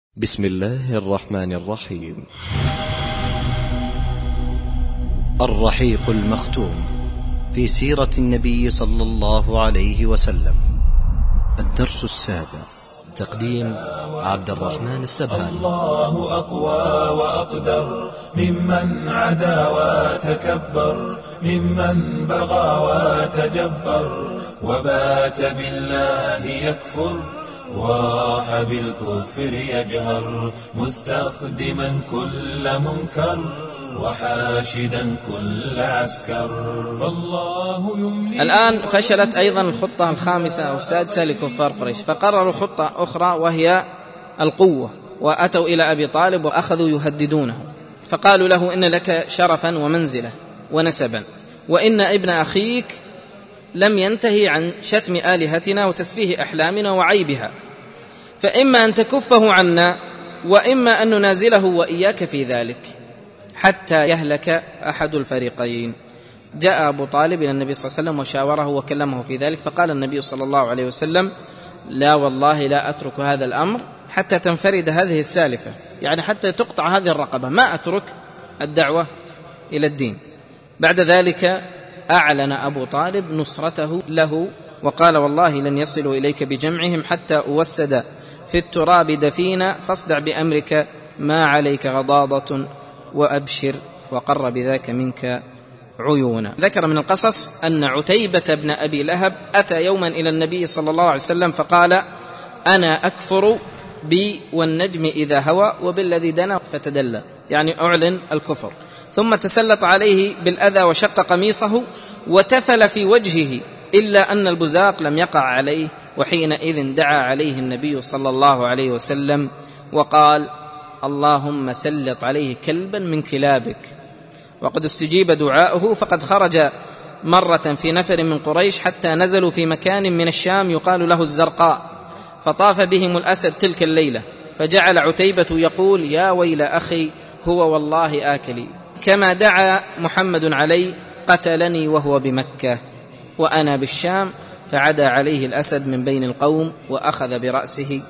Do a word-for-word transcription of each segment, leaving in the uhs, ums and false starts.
بسم الله الرحمن الرحيم. الرحيق المختوم في سيرة النبي صلى الله عليه وسلم. الدرس السابع. تقديم عبد الرحمن السبهاني. الله أقوى وأقدر ممن عدا وتكبر، ممن بغى وتجبر، وبات بالله يكفر، وراح بالكفر يجهر، مستخدما كل منكر، وحاشدا كل عسكر، فالله يملي. الآن فشلت أيضا الخطة الخامسة أو السادسة لكفار قريش، فقرروا خطة أخرى وهي القوة، وأتوا إلى أبي طالب وأخذوا يهددونه، فقالوا له: إن لك شرفا ومنزلة ونسبا، وإن ابن أخيك لم ينتهي عن شتم آلهتنا وتسفيه أحلامنا وعيبها، فإما أن تكفه عنا وإما أن ننازله وإياك في ذلك حتى يهلك أحد الفريقين. جاء أبو طالب إلى النبي صلى الله عليه وسلم وشاوره وكلمه في ذلك، فقال النبي صلى الله عليه وسلم: لا والله لا أترك هذا الأمر حتى تنفرد هذه السالفة، يعني حتى تقطع هذه الرقبة، ما أترك الدعوة إلى الدين. بعد ذلك أعلن أبو طالب نصرته له وقال: والله لن يصلوا إليك بجمعهم حتى أوسد في التراب دفينا، فاصدع بأمرك ما عليك غضاضة، وأبشر وقر بذاك منك عيونا. ذكر من القصص أن عتيبة بن أبي لهب أتى يوما إلى النبي صلى الله عليه وسلم فقال: أنا أكفر بي والنجم إذا هوى وبالذي دنا فتدلى، يعني أعلن الكفر. ثم تسلط عليه بالأذى وشق قميصه وتفل في وجهه، إلا أن البزاق لم يقع عليه، وحينئذ دعا عليه النبي صلى الله عليه وسلم وقال: اللهم سلط عليه كلبا من كلابك. وقد استجيب دعاؤه، فقد خرج مرة في نفر من قريش حتى نزلوا في مكان من الشام يقال له الزرقاء، فطاف بهم الأسد تلك الليلة، فجعل عتيبة يقول: يا ويل أخي، هو والله آكلي، كما دعا محمد علي قتلني وهو بمكة وأنا بالشام. فعدا عليه الأسد من بين القوم وأخذ برأسه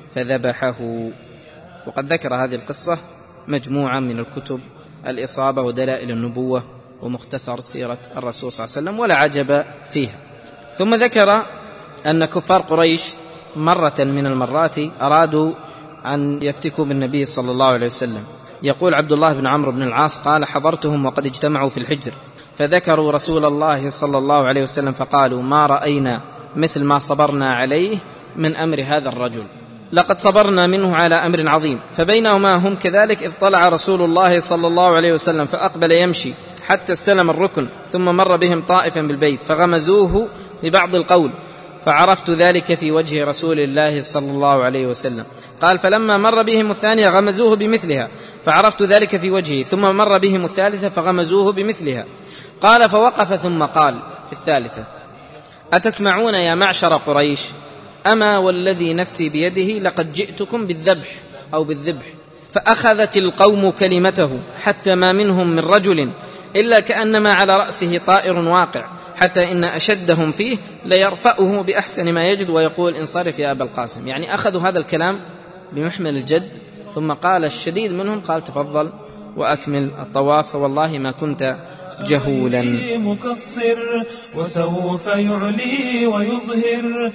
فذبحه. وقد ذكر هذه القصة مجموعة من الكتب: الإصابة ودلائل النبوة ومختصر سيرة الرسول صلى الله عليه وسلم، ولا عجب فيها. ثم ذكر أن كفار قريش مرة من المرات أرادوا أن يفتكوا بالنبي صلى الله عليه وسلم. يقول عبد الله بن عمرو بن العاص قال: حضرتهم وقد اجتمعوا في الحجر، فذكروا رسول الله صلى الله عليه وسلم فقالوا: ما رأينا مثل ما صبرنا عليه من أمر هذا الرجل، لقد صبرنا منه على أمر عظيم. فبينهما هم كذلك إذ طلع رسول الله صلى الله عليه وسلم فأقبل يمشي حتى استلم الركن، ثم مر بهم طائفا بالبيت فغمزوه ببعض القول، فعرفت ذلك في وجه رسول الله صلى الله عليه وسلم. قال: فلما مر بهم الثانية غمزوه بمثلها، فعرفت ذلك في وجهه، ثم مر بهم الثالثة فغمزوه بمثلها. قال: فوقف ثم قال في الثالثة: أتسمعون يا معشر قريش؟ أما والذي نفسي بيده لقد جئتكم بالذبح أو بالذبح. فأخذت القوم كلمته حتى ما منهم من رجل إلا كأنما على رأسه طائر واقع، حتى إن أشدهم فيه ليرفأه بأحسن ما يجد ويقول: انصرف يا أبا القاسم. يعني أخذوا هذا الكلام بمحمل الجد. ثم قال الشديد منهم قال: تفضل وأكمل الطواف، فوالله ما كنت جهولا. مقصر وسوف يعلي ويظهر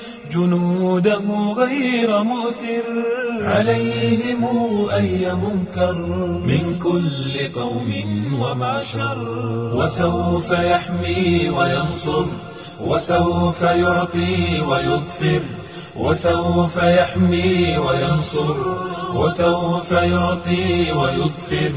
جنوده غير مؤثر، عليهم أي منكر من كل قوم ومعشر، وسوف يحمي وينصر، وسوف يعطي ويظفر، وسوف يحمي وينصر، وسوف يعطي ويظفر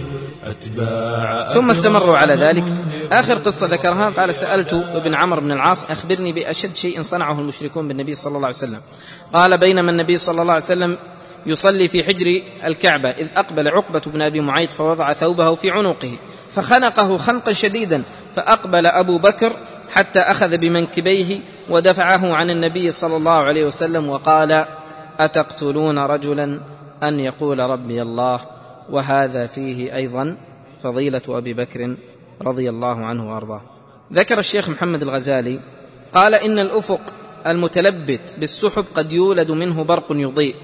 أتباع. ثم استمروا على ذلك. آخر قصة ذكرها قال: سألت ابن عمرو بن العاص: أخبرني بأشد شيء صنعه المشركون بالنبي صلى الله عليه وسلم. قال: بينما النبي صلى الله عليه وسلم يصلي في حجر الكعبة إذ أقبل عقبة بن أبي معيط فوضع ثوبه في عنقه فخنقه خنقا شديدا، فأقبل أبو بكر حتى أخذ بمنكبيه ودفعه عن النبي صلى الله عليه وسلم وقال: أتقتلون رجلا أن يقول ربي الله؟ وهذا فيه أيضا فضيلة أبي بكر رضي الله عنه وأرضاه. ذكر الشيخ محمد الغزالي قال: إن الأفق المتلبت بالسحب قد يولد منه برق يضيء،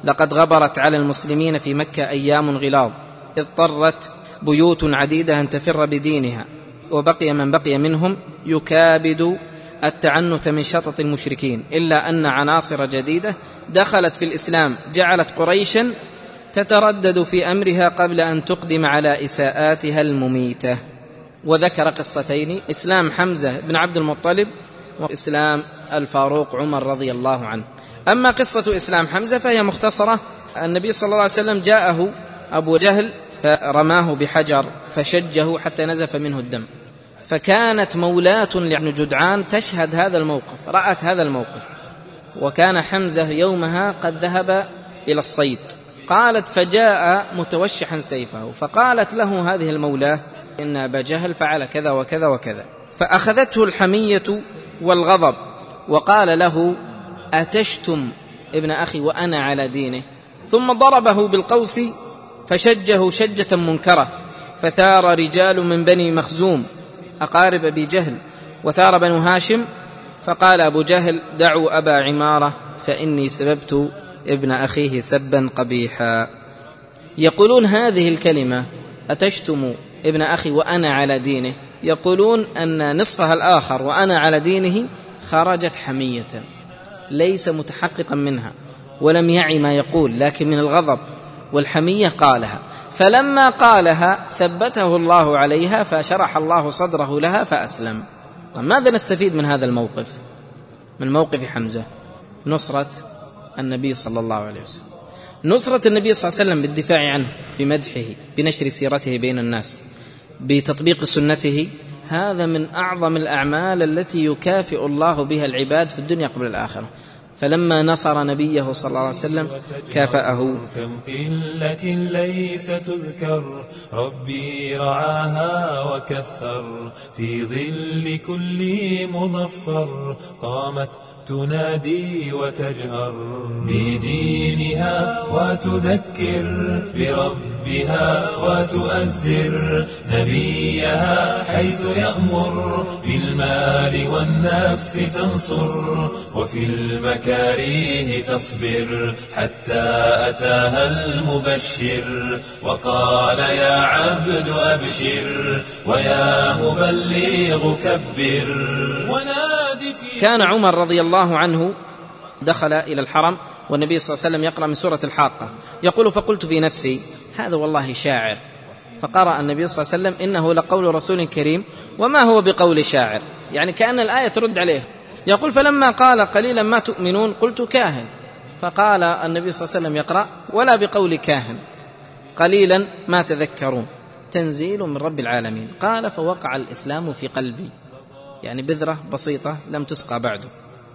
لقد غبرت على المسلمين في مكة أيام غلاظ، اضطرت بيوت عديدة أن تفر بدينها، وبقي من بقي منهم يكابد التعنت من شطط المشركين، إلا أن عناصر جديدة دخلت في الإسلام جعلت قريشا تتردد في أمرها قبل أن تقدم على إساءاتها المميتة. وذكر قصتين: إسلام حمزة بن عبد المطلب وإسلام الفاروق عمر رضي الله عنه. أما قصة إسلام حمزة فهي مختصرة. النبي صلى الله عليه وسلم جاءه أبو جهل فرماه بحجر فشجه حتى نزف منه الدم، فكانت مولاة لابن جدعان تشهد هذا الموقف، رأت هذا الموقف، وكان حمزة يومها قد ذهب إلى الصيد. قالت: فجاء متوشحا سيفه، فقالت له هذه المولاة: إن أبا جهل فعل كذا وكذا وكذا. فأخذته الحمية والغضب وقال له: أتشتم ابن أخي وأنا على دينه؟ ثم ضربه بالقوس فشجه شجة منكرة، فثار رجال من بني مخزوم أقارب أبي جهل، وثار بنو هاشم، فقال أبو جهل: دعوا أبا عمارة فإني سببت ابن أخيه سبا قبيحا. يقولون هذه الكلمة أتشتم ابن أخي وأنا على دينه، يقولون أن نصفها الآخر وأنا على دينه خرجت حمية، ليس متحققا منها ولم يعي ما يقول، لكن من الغضب والحمية قالها. فلما قالها ثبته الله عليها فشرح الله صدره لها فأسلم. ماذا نستفيد من هذا الموقف؟ من موقف حمزة نصرة النبي صلى الله عليه وسلم، نصرة النبي صلى الله عليه وسلم بالدفاع عنه، بمدحه، بنشر سيرته بين الناس، بتطبيق سنته. هذا من أعظم الأعمال التي يكافئ الله بها العباد في الدنيا قبل الآخرة. فلما نصر نبيه صلى الله عليه وسلم كافأه. كم قلة ليس تذكر ربي رعاها وكثر، في ظل كل مظفر قامت تنادي وتجهر، بدينها وتذكر بربها وتؤزر نبيها، حيث يأمر بالمال والنفس تنصر، وفي المكاريه تصبر، حتى أتاها المبشر وقال: يا عبد أبشر ويا مبلغ كبر ونادي في. كان عمر رضي الله عنه دخل إلى الحرم والنبي صلى الله عليه وسلم يقرأ من سورة الحاقة، يقول: فقلت في نفسي هذا والله شاعر، فقرأ النبي صلى الله عليه وسلم: إنه لقول رسول كريم وما هو بقول شاعر، يعني كأن الآية ترد عليه. يقول: فلما قال: قليلا ما تؤمنون، قلت: كاهن. فقال النبي صلى الله عليه وسلم يقرأ: ولا بقول كاهن، قليلا ما تذكرون، تنزيل من رب العالمين. قال: فوقع الإسلام في قلبي، يعني بذرة بسيطة لم تسقى بعده.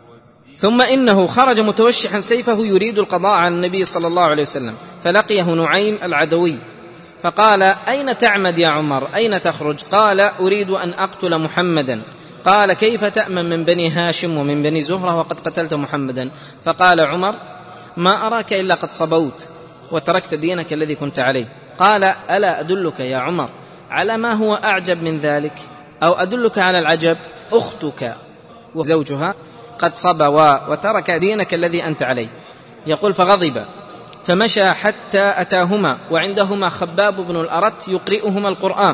ثم إنه خرج متوشحا سيفه يريد القضاء على النبي صلى الله عليه وسلم، فلقيه نعيم العدوي فقال: أين تعمد يا عمر؟ أين تخرج؟ قال: أريد أن أقتل محمدا. قال: كيف تأمن من بني هاشم ومن بني زهرة وقد قتلت محمدا؟ فقال عمر: ما أراك إلا قد صبوت وتركت دينك الذي كنت عليه. قال: ألا أدلك يا عمر على ما هو أعجب من ذلك؟ أو أدلك على العجب؟ أختك وزوجها قد صبوا وترك دينك الذي أنت عليه. يقول: فغضب فمشى حتى أتاهما، وعندهما خباب بن الأرت يقرئهما القرآن،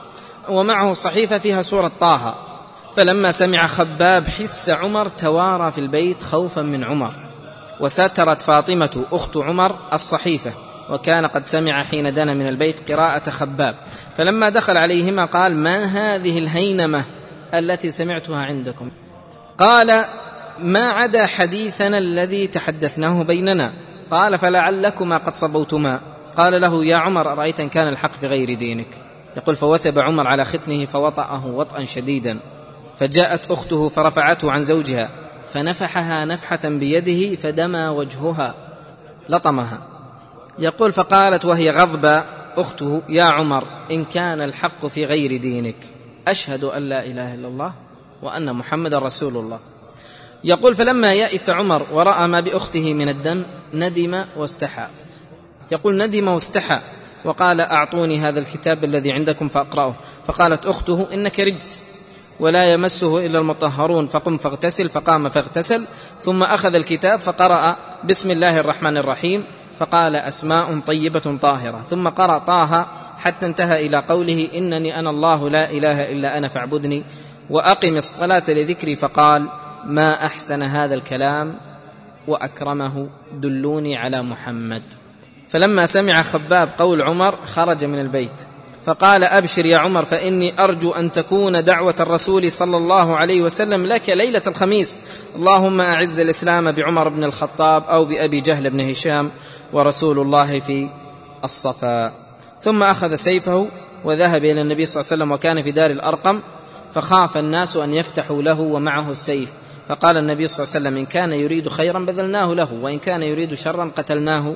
ومعه صحيفة فيها سورة طه. فلما سمع خباب حس عمر توارى في البيت خوفا من عمر، وسترت فاطمة أخت عمر الصحيفة، وكان قد سمع حين دنا من البيت قراءة خباب. فلما دخل عليهما قال: ما هذه الهينمة التي سمعتها عندكم؟ قال: ما عدا حديثنا الذي تحدثناه بيننا. قال: فلعلكما قد صبوتما. قال له: يا عمر أرأيت إن كان الحق في غير دينك؟ يقول: فوثب عمر على ختنه فوطأه وطئا شديدا، فجاءت أخته فرفعته عن زوجها فنفحها نفحة بيده فدمى وجهها، لطمها. يقول: فقالت وهي غضبة أخته: يا عمر إن كان الحق في غير دينك أشهد أن لا إله إلا الله وأن محمد رسول الله. يقول: فلما يأس عمر ورأى ما بأخته من الدم ندم واستحى. يقول: ندم واستحى وقال: أعطوني هذا الكتاب الذي عندكم فأقرأه. فقالت أخته: إنك رجس ولا يمسه إلا المطهرون، فقم فاغتسل. فقام فاغتسل، ثم أخذ الكتاب فقرأ: بسم الله الرحمن الرحيم، فقال أسماء طيبة طاهرة، ثم قرأ طه حتى انتهى إلى قوله إنني أنا الله لا إله إلا أنا فاعبدني وأقم الصلاة لذكري، فقال ما أحسن هذا الكلام وأكرمه، دلوني على محمد. فلما سمع خباب قول عمر خرج من البيت فقال أبشر يا عمر فإني أرجو أن تكون دعوة الرسول صلى الله عليه وسلم لك ليلة الخميس، اللهم أعز الإسلام بعمر بن الخطاب أو بأبي جهل بن هشام ورسول الله في الصفا. ثم أخذ سيفه وذهب إلى النبي صلى الله عليه وسلم وكان في دار الأرقم، فخاف الناس أن يفتحوا له ومعه السيف، فقال النبي صلى الله عليه وسلم إن كان يريد خيرا بذلناه له وإن كان يريد شرا قتلناه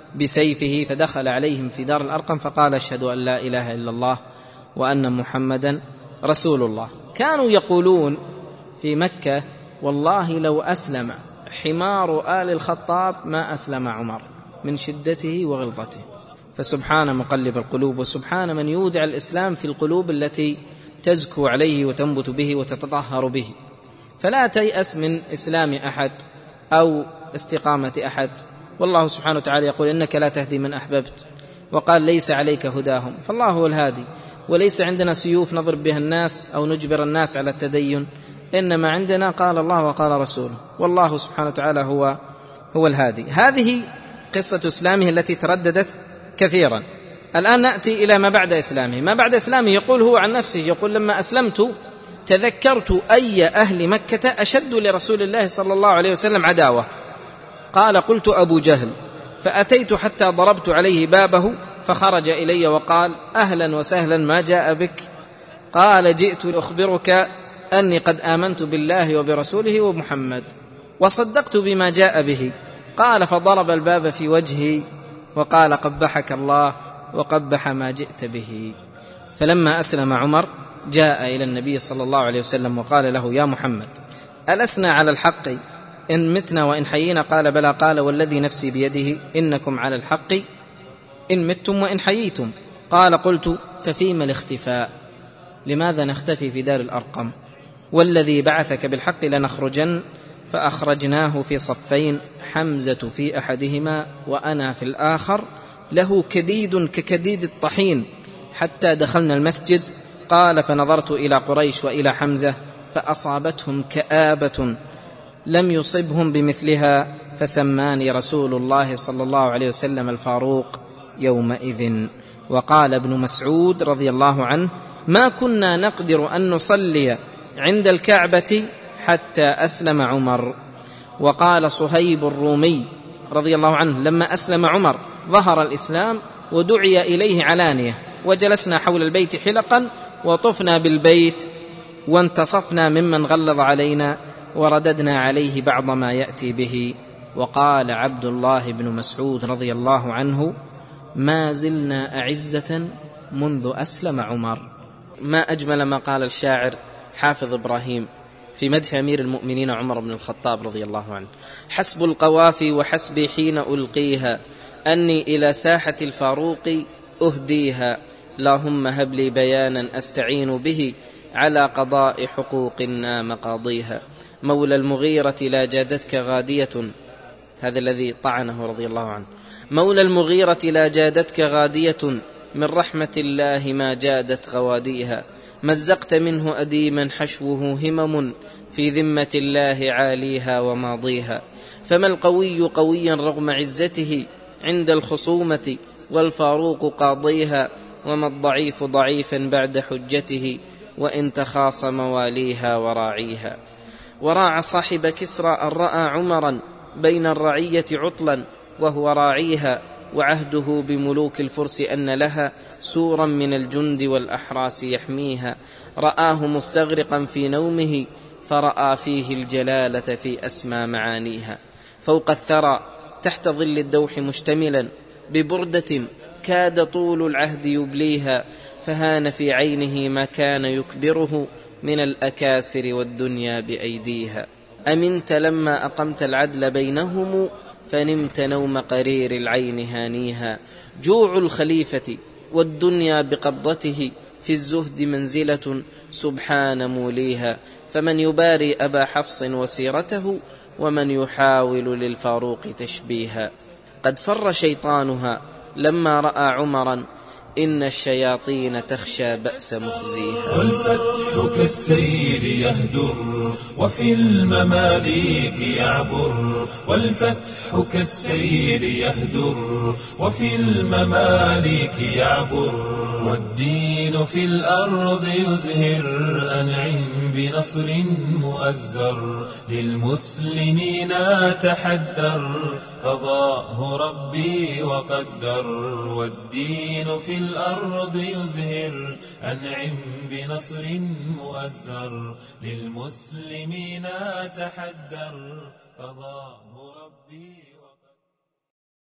بسيفه. فدخل عليهم في دار الأرقم فقال أشهد أن لا إله إلا الله وأن محمدا رسول الله. كانوا يقولون في مكة والله لو أسلم حمار آل الخطاب ما أسلم عمر من شدته وغلظته. فسبحان مقلب القلوب، وسبحان من يودع الإسلام في القلوب التي تزكو عليه وتنبت به وتتطهر به. فلا تيأس من إسلام أحد أو استقامة أحد، والله سبحانه وتعالى يقول إنك لا تهدي من أحببت، وقال ليس عليك هداهم، فالله هو الهادي، وليس عندنا سيوف نضرب بها الناس أو نجبر الناس على التدين، إنما عندنا قال الله وقال رسوله، والله سبحانه وتعالى هو هو الهادي. هذه قصة إسلامه التي ترددت كثيرا. الآن نأتي إلى ما بعد إسلامه. ما بعد إسلامه يقول هو عن نفسه، يقول لما أسلمت تذكرت أي أهل مكة أشد لرسول الله صلى الله عليه وسلم عداوة، قال قلت أبو جهل، فأتيت حتى ضربت عليه بابه فخرج إلي وقال أهلا وسهلا ما جاء بك؟ قال جئت أخبرك أني قد آمنت بالله وبرسوله ومحمد وصدقت بما جاء به. قال فضرب الباب في وجهي وقال قبحك الله وقبح ما جئت به. فلما أسلم عمر جاء إلى النبي صلى الله عليه وسلم وقال له يا محمد ألسنا على الحق إن متنا وإن حيينا؟ قال بلى. قال والذي نفسي بيده إنكم على الحق إن متم وإن حييتم. قال قلت ففيما الاختفاء؟ لماذا نختفي في دار الأرقم؟ والذي بعثك بالحق لنخرجن. فأخرجناه في صفين، حمزة في أحدهما وأنا في الآخر، له كديد ككديد الطحين، حتى دخلنا المسجد. قال فنظرت إلى قريش وإلى حمزة فأصابتهم كآبة لم يصبهم بمثلها، فسماني رسول الله صلى الله عليه وسلم الفاروق يومئذ. وقال ابن مسعود رضي الله عنه ما كنا نقدر أن نصلي عند الكعبة حتى أسلم عمر. وقال صهيب الرومي رضي الله عنه لما أسلم عمر ظهر الإسلام ودعي إليه علانية، وجلسنا حول البيت حلقا وطفنا بالبيت وانتصفنا ممن غلظ علينا ورددنا عليه بعض ما يأتي به. وقال عبد الله بن مسعود رضي الله عنه ما زلنا أعزة منذ أسلم عمر. ما أجمل ما قال الشاعر حافظ إبراهيم في مدح أمير المؤمنين عمر بن الخطاب رضي الله عنه: حسب القوافي وحسبي حين ألقيها أني إلى ساحة الفاروق أهديها، اللهم هب لي بيانا أستعين به على قضاء حقوقنا مقاضيها. مولى المغيرة لا جادتك غادية، هذا الذي طعنه رضي الله عنه، مولى المغيرة لا جادتك غادية، من رحمة الله ما جادت غواديها. مزقت منه أديما حشوه همم، في ذمة الله عاليها وماضيها. فما القوي قويا رغم عزته عند الخصومة، والفاروق قاضيها. وما الضعيف ضعيفا بعد حجته، وإن تخاصم واليها وراعيها. وراع صاحب كسرى أن رأى عمرا بين الرعية عطلا وهو راعيها، وعهده بملوك الفرس أن لها سورا من الجند والأحراس يحميها. رآه مستغرقا في نومه، فرأى فيه الجلالة في أسمى معانيها. فوق الثرى تحت ظل الدوح مشتملا ببردة كاد طول العهد يبليها، فهان في عينه ما كان يكبره من الأكاسر والدنيا بأيديها. أمنت لما أقمت العدل بينهم، فنمت نوم قرير العين هانيها. جوع الخليفة والدنيا بقبضته، في الزهد منزلة سبحان موليها. فمن يباري أبا حفص وسيرته، ومن يحاول للفاروق تشبيها. قد فر شيطانها لما رأى عمرا إن الشياطين تخشى بأس مخزيها. والفتح كالسيل يهدر وفي المماليك يعبر، والفتح كالسيل يهدر وفي المماليك يعبر، والدين في الأرض يزهر أنعم بنصر مؤزر، للمسلمين تحدر قضاه ربي وقدر، والدين في الأرض يزهر أنعم بنصر مؤزر، للمسلمين تحدر قضاه ربي